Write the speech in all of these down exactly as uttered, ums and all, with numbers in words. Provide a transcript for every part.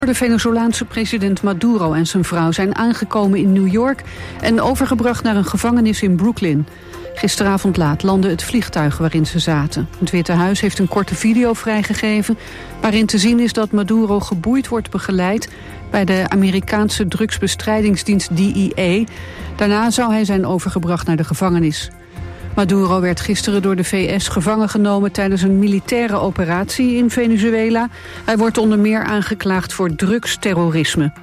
De Venezolaanse president Maduro en zijn vrouw zijn aangekomen in New York en overgebracht naar een gevangenis in Brooklyn. Gisteravond laat landde het vliegtuig waarin ze zaten. Het Witte Huis heeft een korte video vrijgegeven waarin te zien is dat Maduro geboeid wordt begeleid bij de Amerikaanse drugsbestrijdingsdienst D E A. Daarna zou hij zijn overgebracht naar de gevangenis. Maduro werd gisteren door de V S gevangen genomen tijdens een militaire operatie in Venezuela. Hij wordt onder meer aangeklaagd voor drugsterrorisme.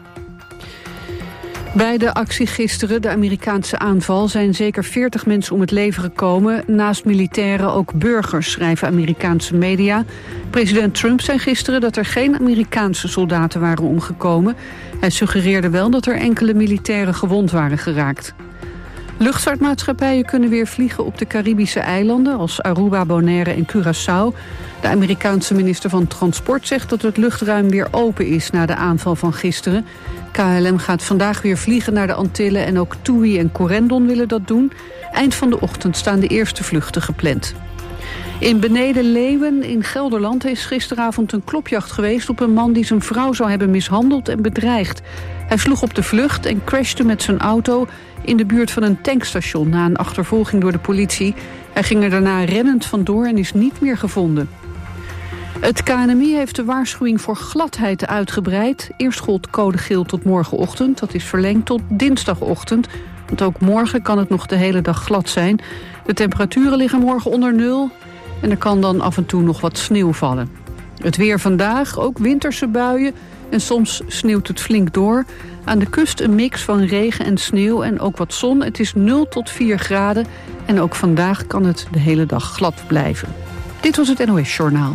Bij de actie gisteren, de Amerikaanse aanval, zijn zeker veertig mensen om het leven gekomen. Naast militairen ook burgers, schrijven Amerikaanse media. President Trump zei gisteren dat er geen Amerikaanse soldaten waren omgekomen. Hij suggereerde wel dat er enkele militairen gewond waren geraakt. Luchtvaartmaatschappijen kunnen weer vliegen op de Caribische eilanden als Aruba, Bonaire en Curaçao. De Amerikaanse minister van Transport zegt dat het luchtruim weer open is na de aanval van gisteren. K L M gaat vandaag weer vliegen naar de Antillen en ook TUI en Corendon willen dat doen. Eind van de ochtend staan de eerste vluchten gepland. In Beneden-Leeuwen in Gelderland is gisteravond een klopjacht geweest op een man die zijn vrouw zou hebben mishandeld en bedreigd. Hij sloeg op de vlucht en crashte met zijn auto in de buurt van een tankstation na een achtervolging door de politie. Hij ging er daarna rennend vandoor en is niet meer gevonden. Het K N M I heeft de waarschuwing voor gladheid uitgebreid. Eerst gold code geel tot morgenochtend, dat is verlengd tot dinsdagochtend. Want ook morgen kan het nog de hele dag glad zijn. De temperaturen liggen morgen onder nul en er kan dan af en toe nog wat sneeuw vallen. Het weer vandaag, ook winterse buien en soms sneeuwt het flink door. Aan de kust een mix van regen en sneeuw en ook wat zon. Het is nul tot vier graden en ook vandaag kan het de hele dag glad blijven. Dit was het N O S Journaal.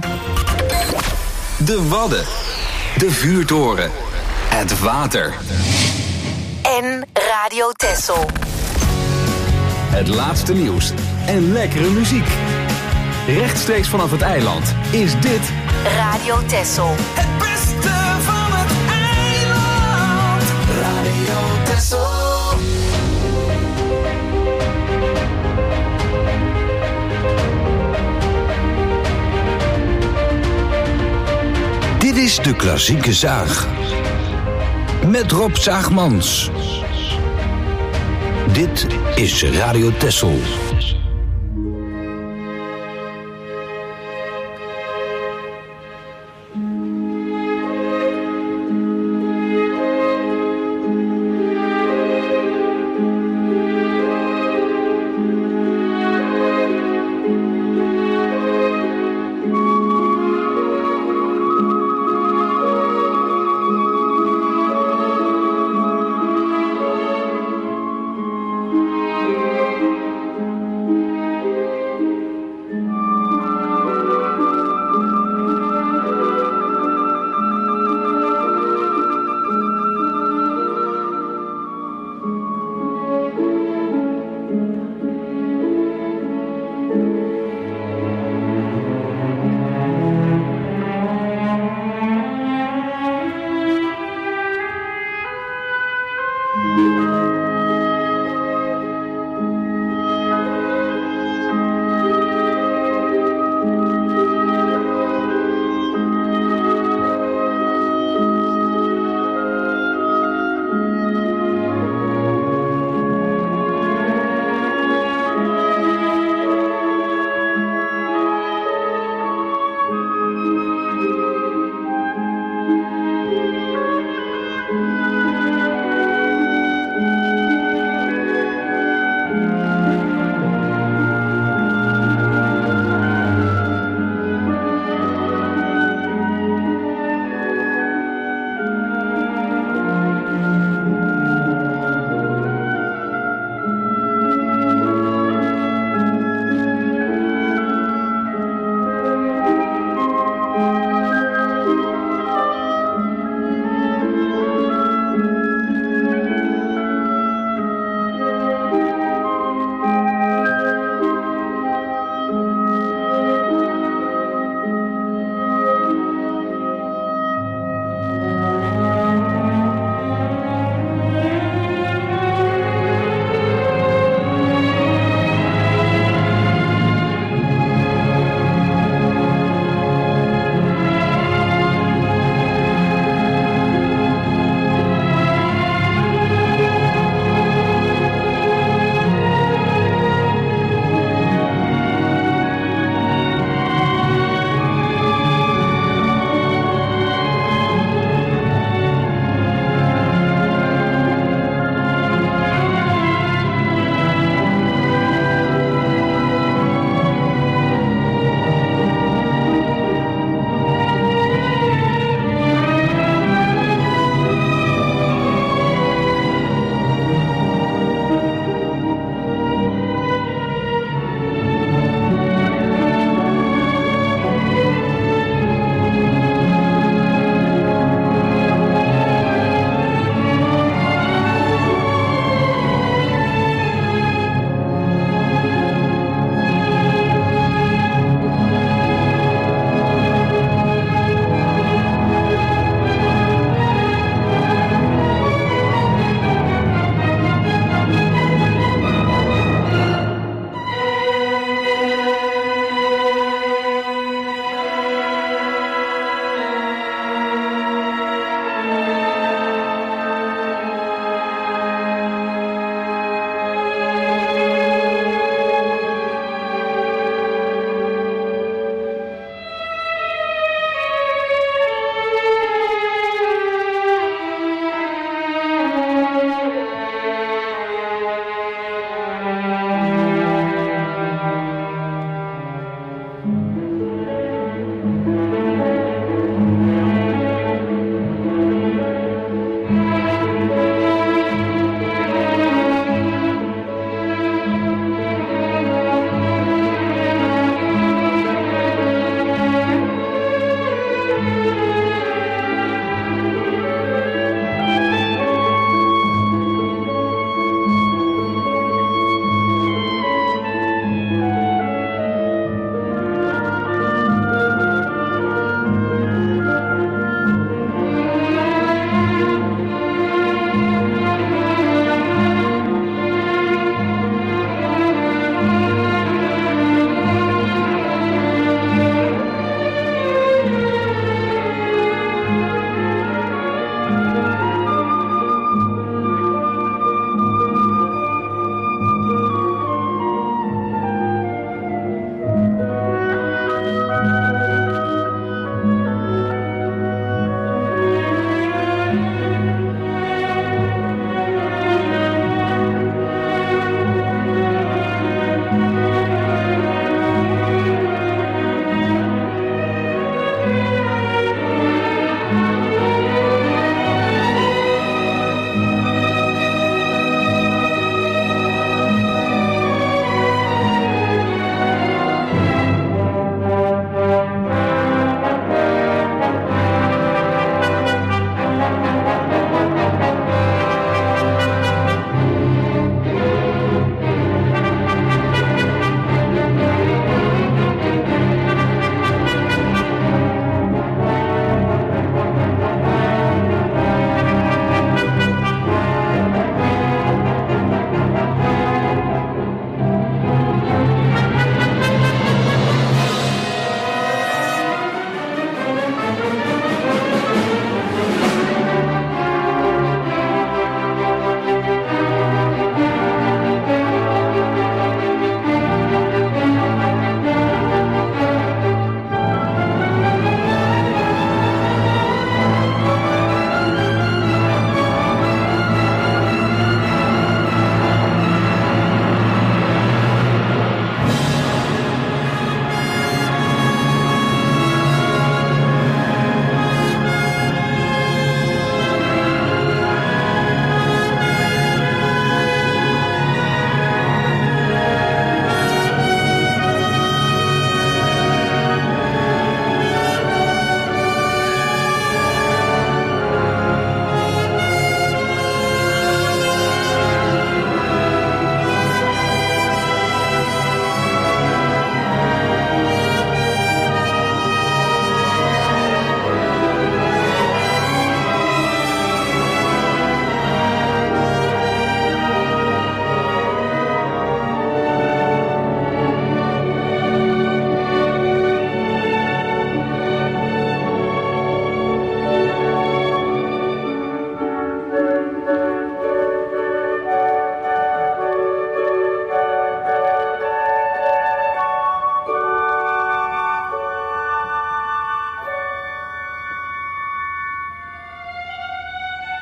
De Wadden, de vuurtoren, het water. En Radio Texel. Het laatste nieuws en lekkere muziek. Rechtstreeks vanaf het eiland is dit Radio Texel. Het beste van het eiland. Radio Texel. Dit is de klassieke zaag. Met Rob Zaagmans. Dit is Radio Texel.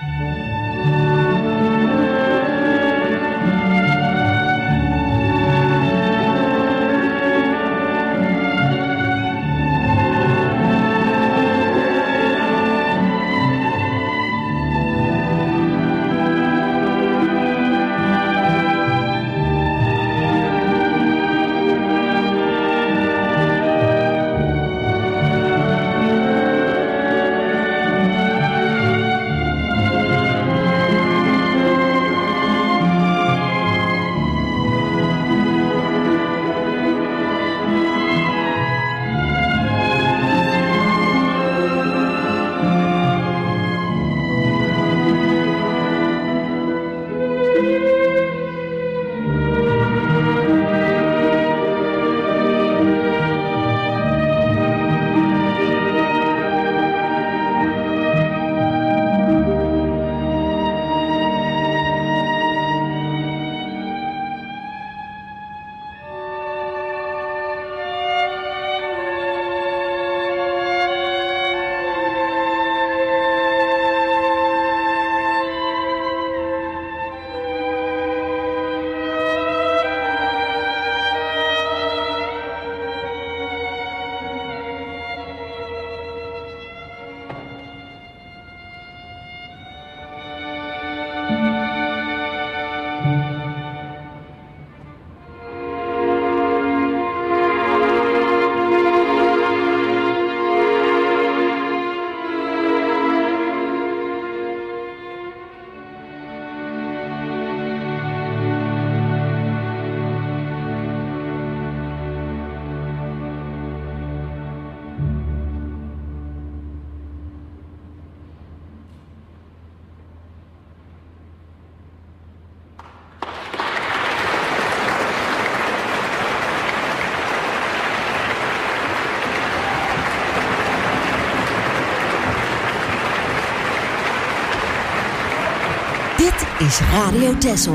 Dit is Radio Texel.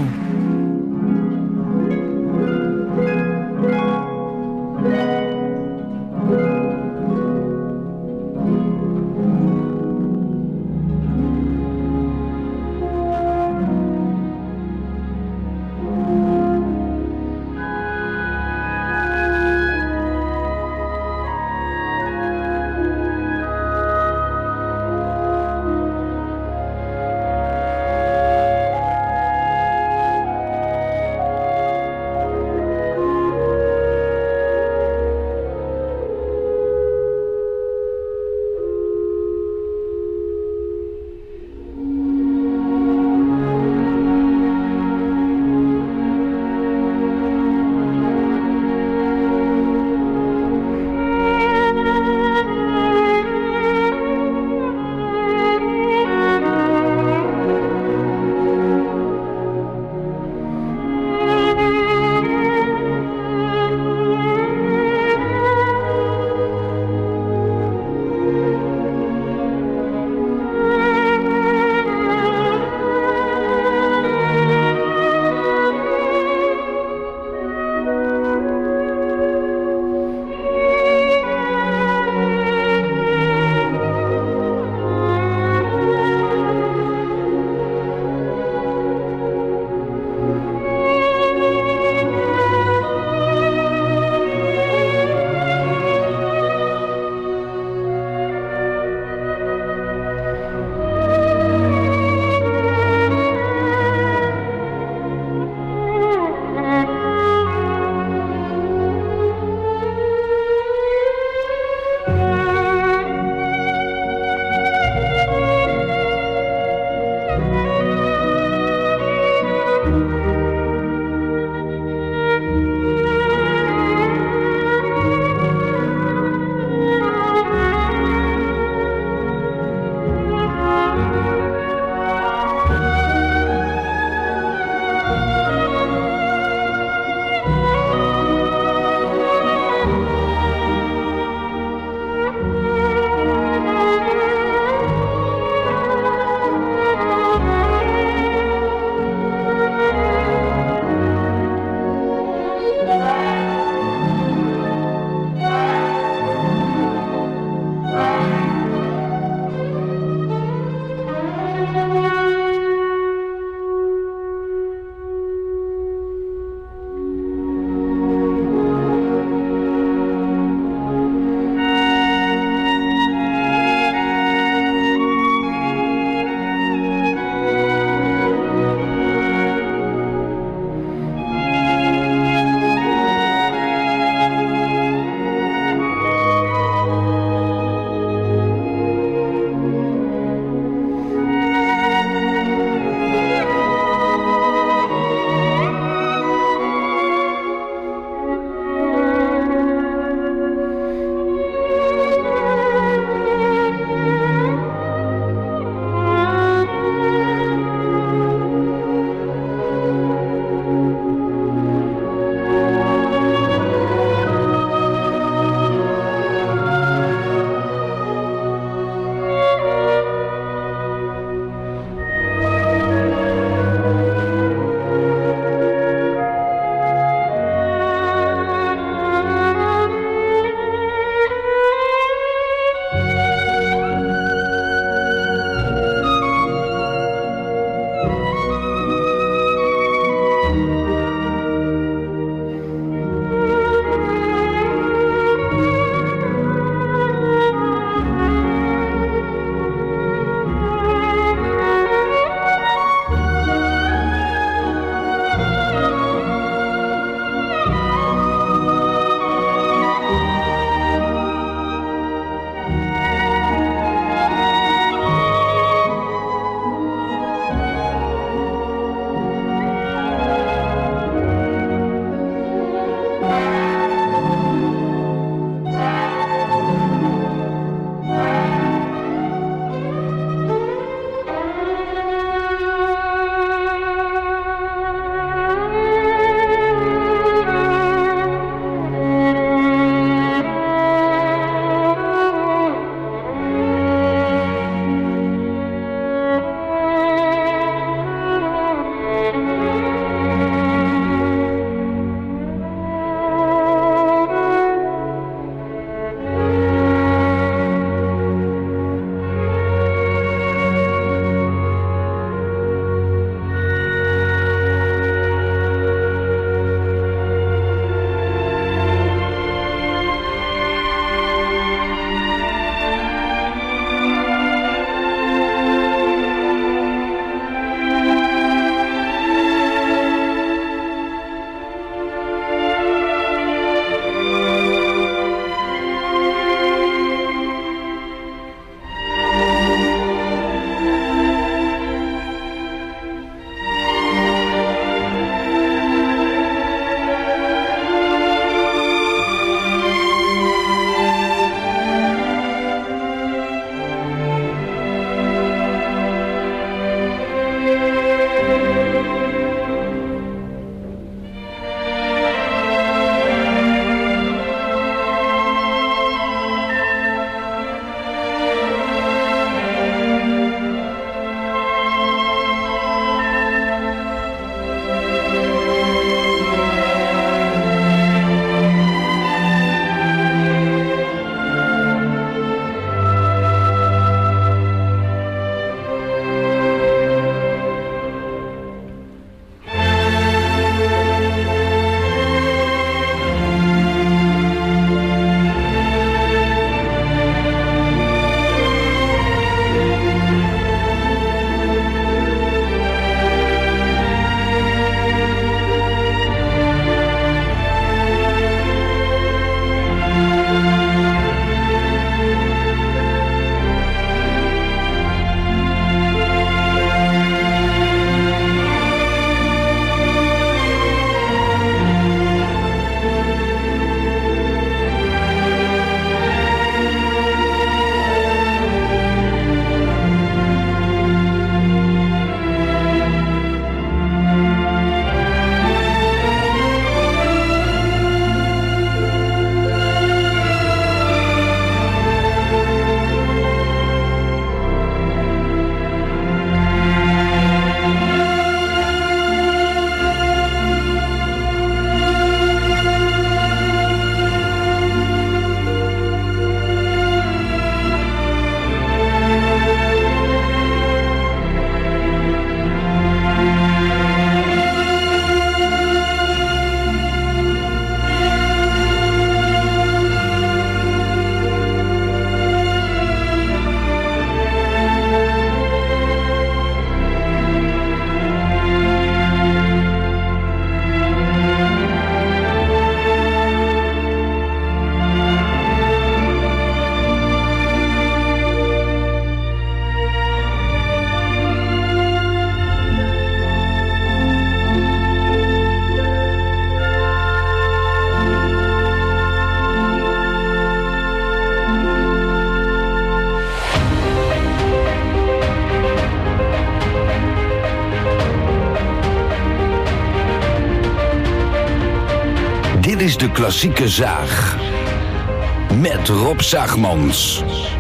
is de klassieke zaag. Met Rob Zaagmans.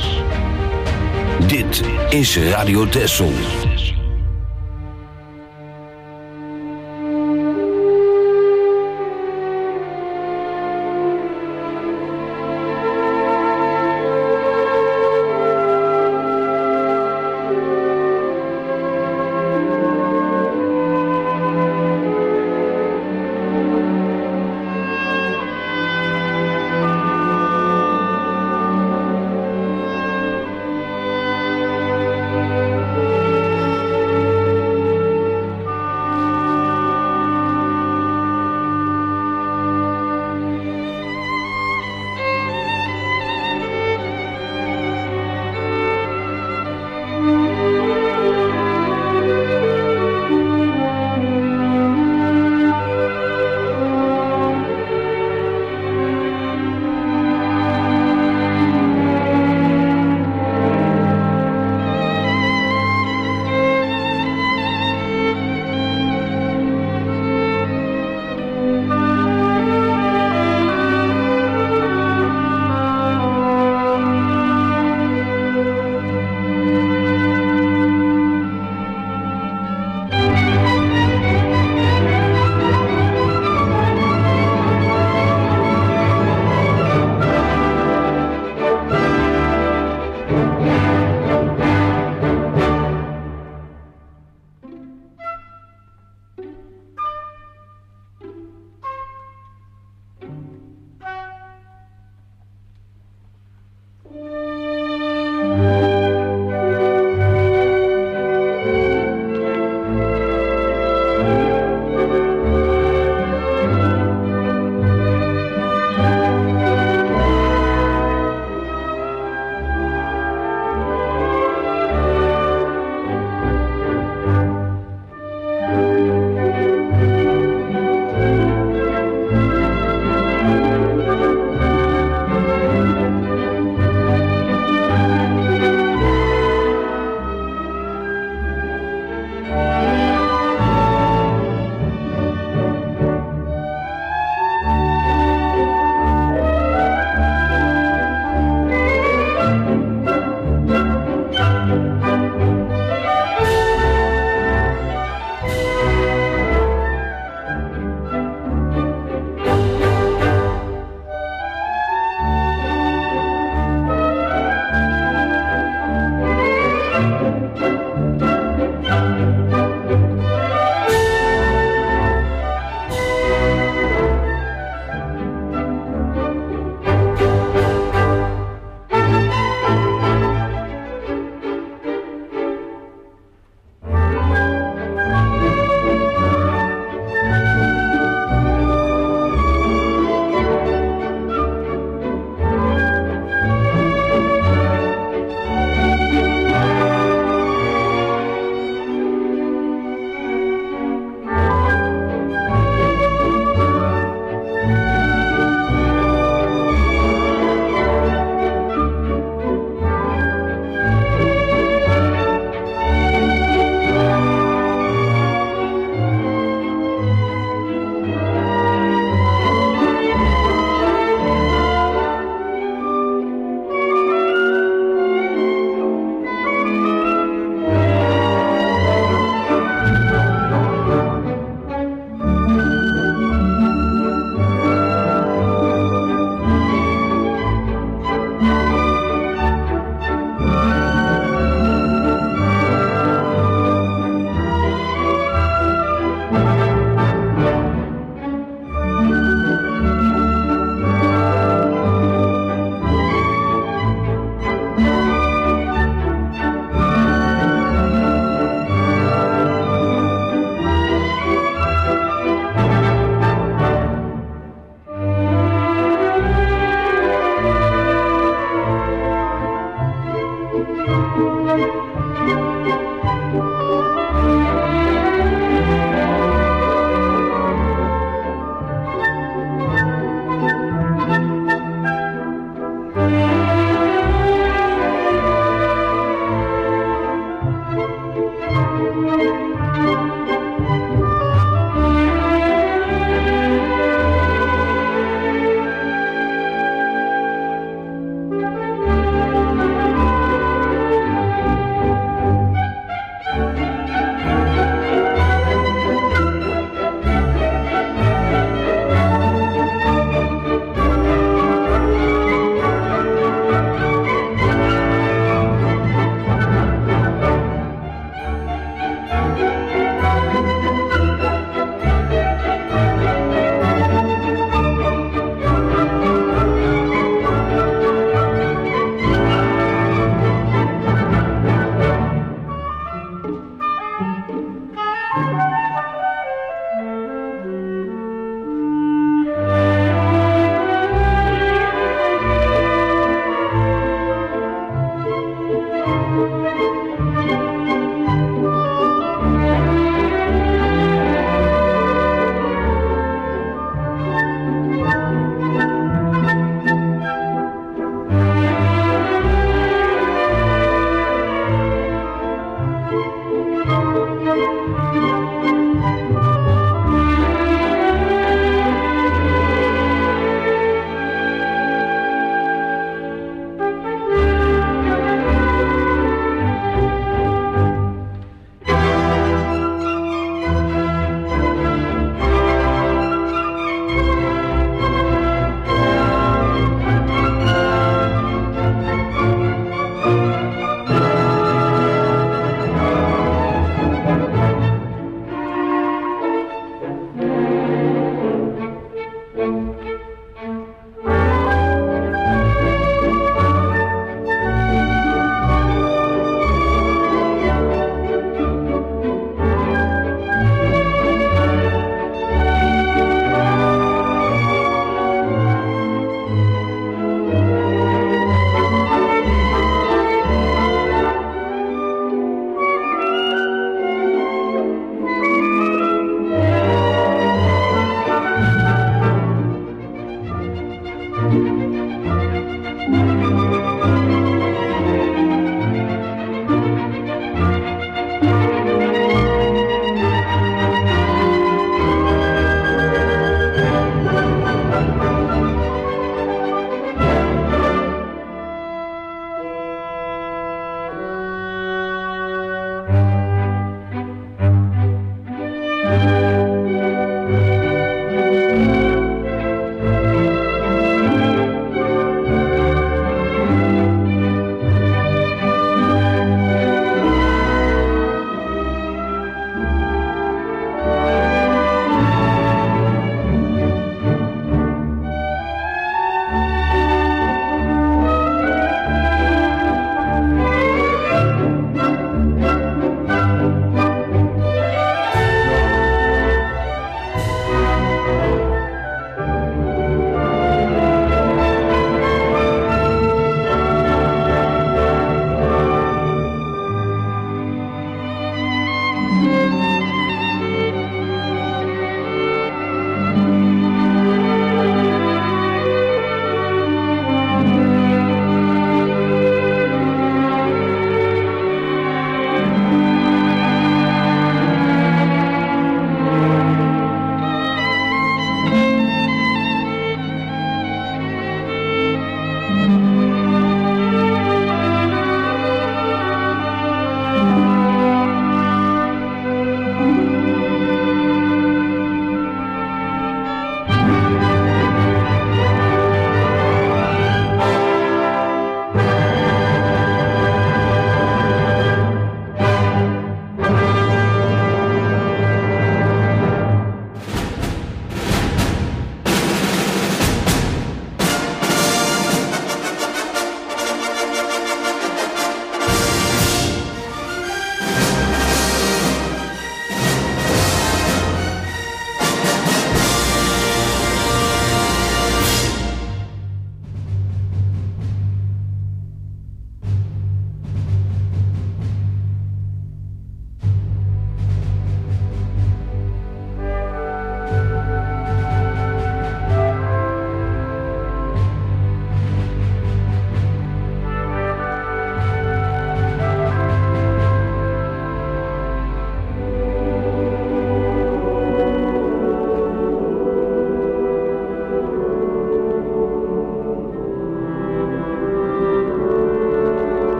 Dit is Radio Texel.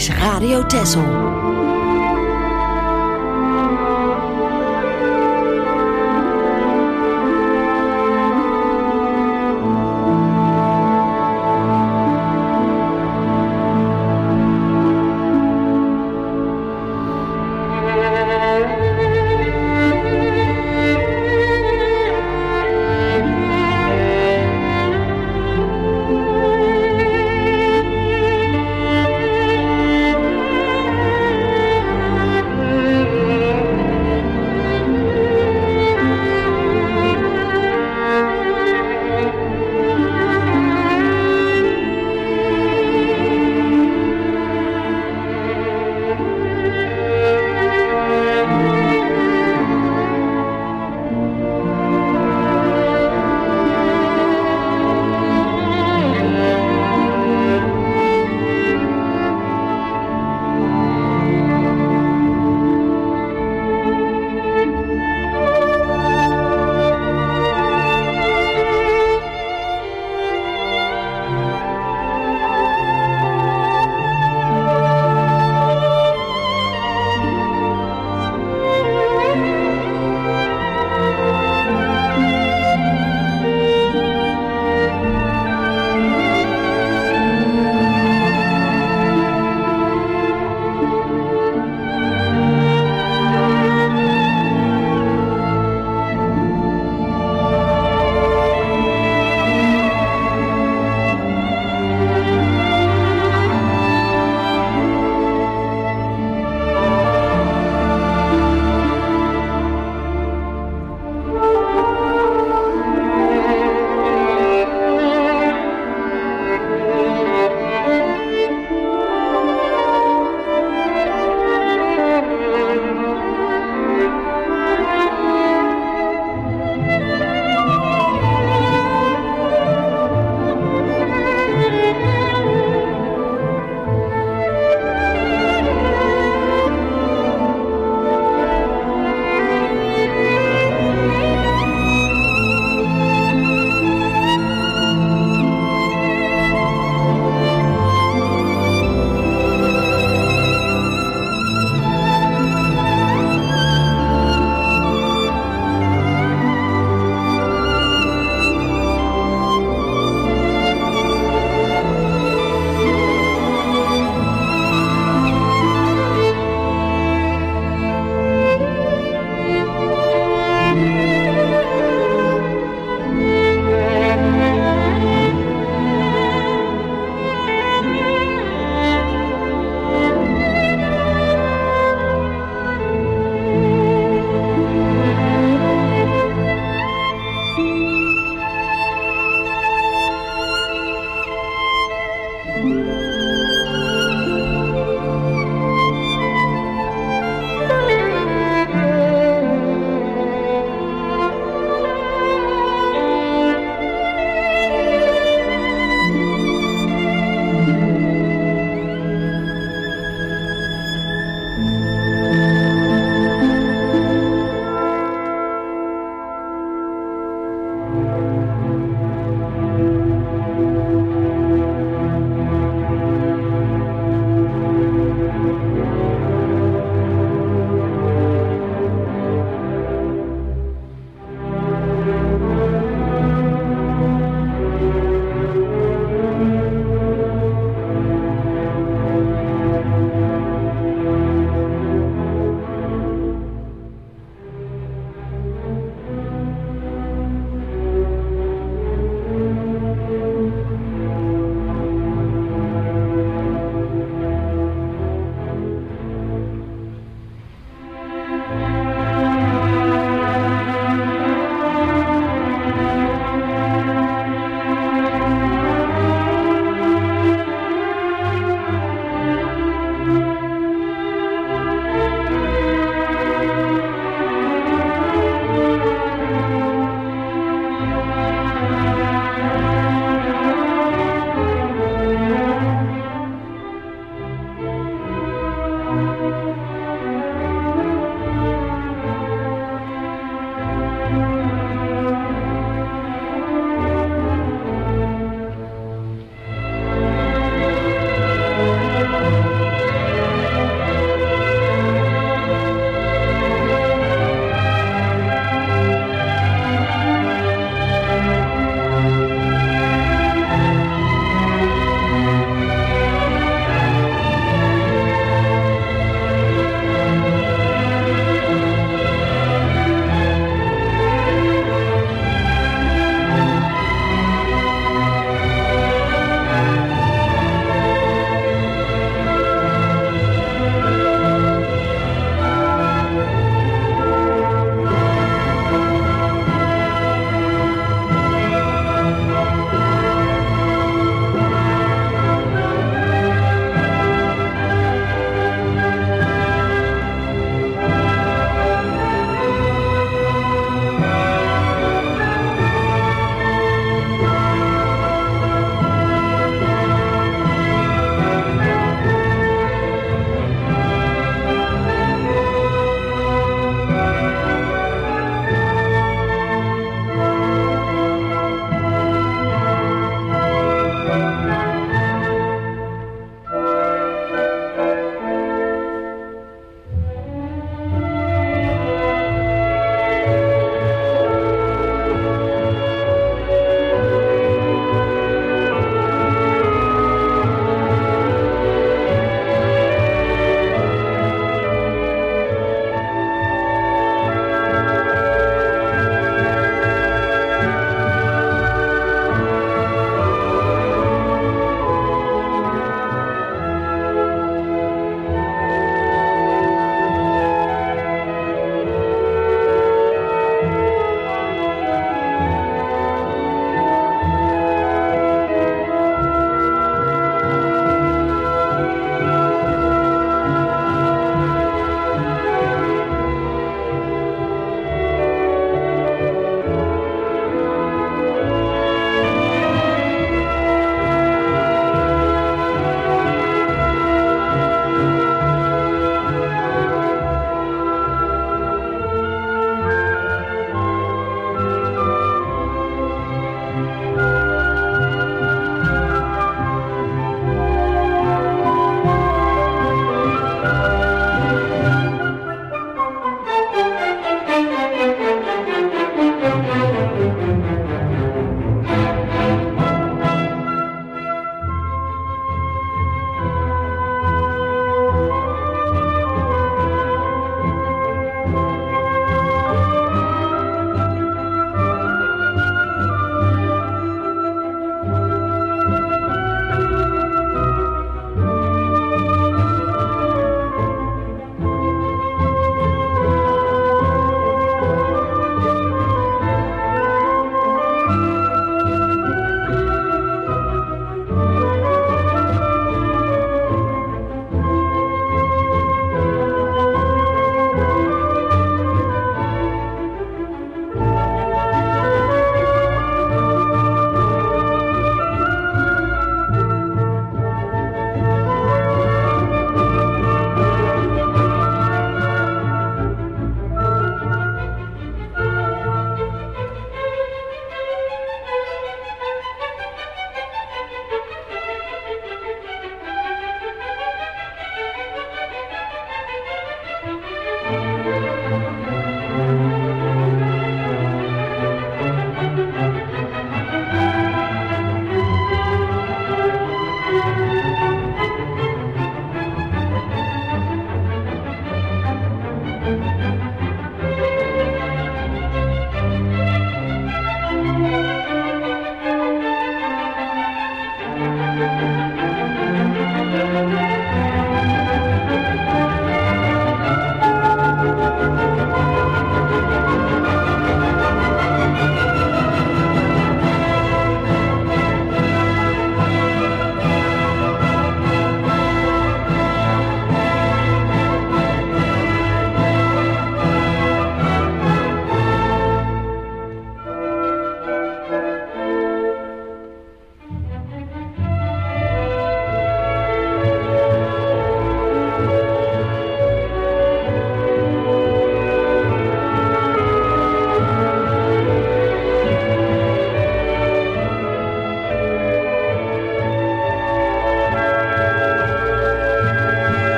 is Radio Texel.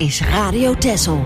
is Radio Texel.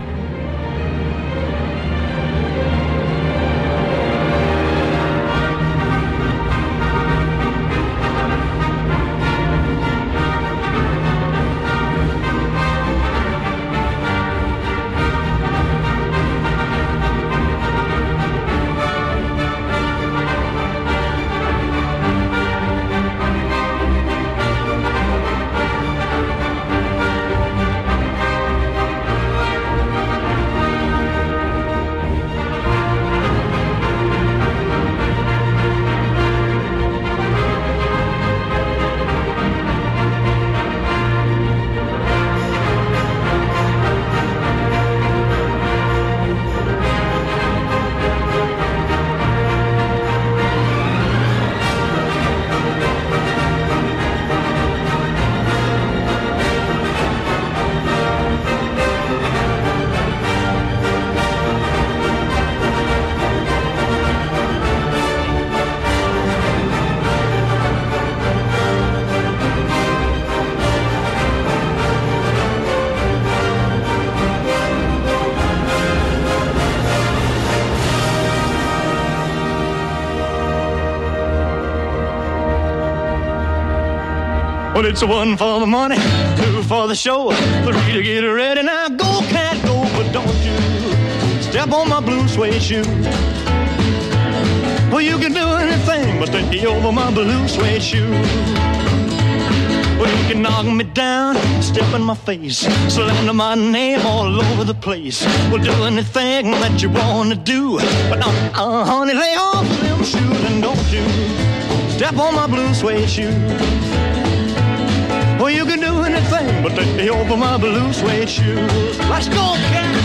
Well, it's a one for the money, two for the show, three to get ready. Now go, cat, go, but don't you step on my blue suede shoe. Well, you can do anything but take over my blue suede shoe. Well, you can knock me down, step in my face, slander my name all over the place. Well, do anything that you want to do, but uh, uh, honey, lay off them shoes and don't you step on my blue suede shoe. Well, you can do anything but take over my blue suede shoes. Let's go, cat!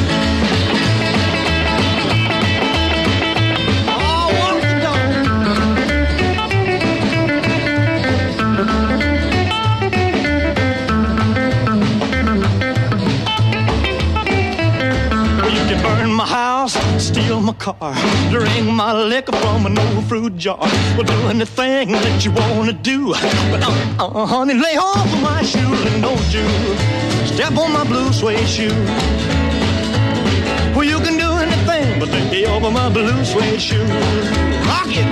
Oh, walk the dog. Well, you can burn my house, steal my car, drink my liquor from an old fruit jar. Well, do anything that you wanna do, but uh, uh, honey, lay off of my shoes and don't you step on my blue suede shoe. Well, you can do anything but take over my blue suede shoe. Rock it!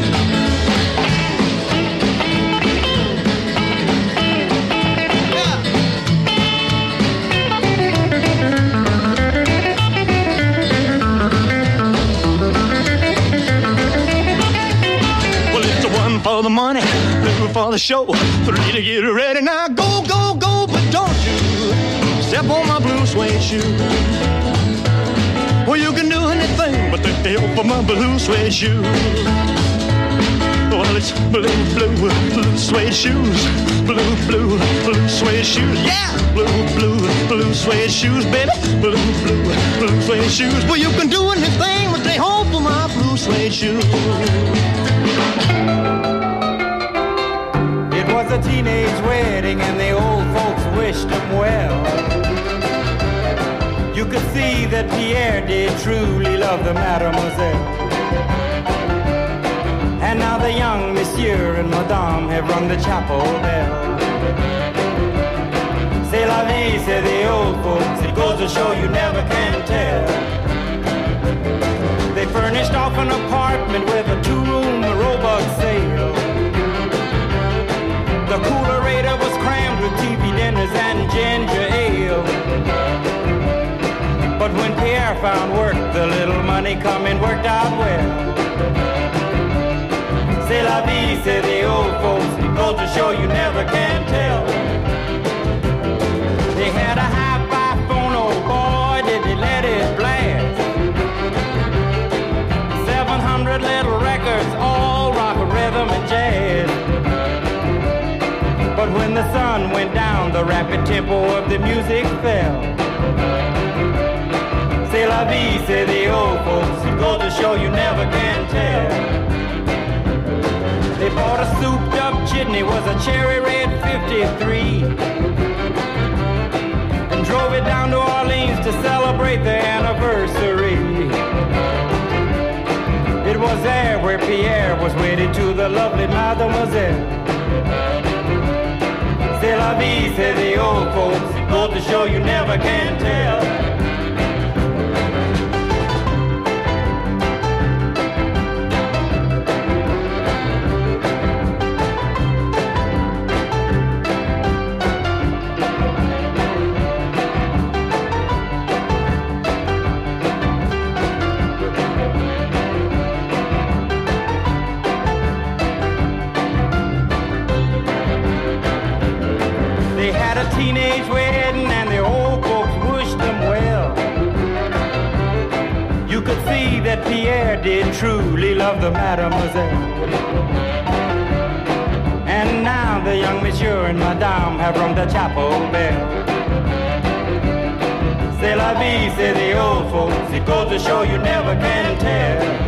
For the money, two for the show, three to get ready. Now go, go, go, but don't you step on my blue suede shoe. Well, you can do anything but take the over my blue suede shoe. Well, it's blue, blue, blue suede shoes, blue, blue, blue suede shoes, yeah, blue, blue, blue suede shoes, baby, blue, blue, blue suede shoes. Well, you can do anything but they hope for my blue suede shoes. It was a teenage wedding and the old folks wished him well. You could see that Pierre did truly love the mademoiselle. And now the young monsieur and madame have rung the chapel bell. C'est la vie, say the old folks, it goes to show you never can tell. They furnished off an apartment with a two-room robot sale. The coolerator was crammed with T V dinners and ginger ale. But when Pierre found work, the little money coming worked out well. C'est la vie, say the old folks, it goes to show you never can tell. They had a hi-fi phone, oh boy, did they let it blast. Seven hundred little records, all rock, rhythm, and jazz. But when the sun went down, the rapid tempo of the music fell. C'est la vie, say the old folks, it goes to show you never can tell. They bought a souped up chitney, was a cherry red fifty-three, and drove it down to Orleans to celebrate their anniversary. It was there where Pierre was wedded to the lovely mademoiselle. C'est la la vie, say the old folks. Go to show you never can tell. Teenage wedding and the old folks wished them well. You could see that Pierre did truly love the mademoiselle. And now the young monsieur and madame have rung the chapel bell. C'est la vie, say the old folks. It goes to show you never can tell.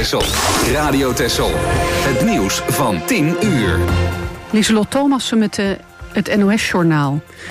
Texel. Radio Texel. Het nieuws van tien uur. Lieselot Thomassen met de, het N O S-journaal.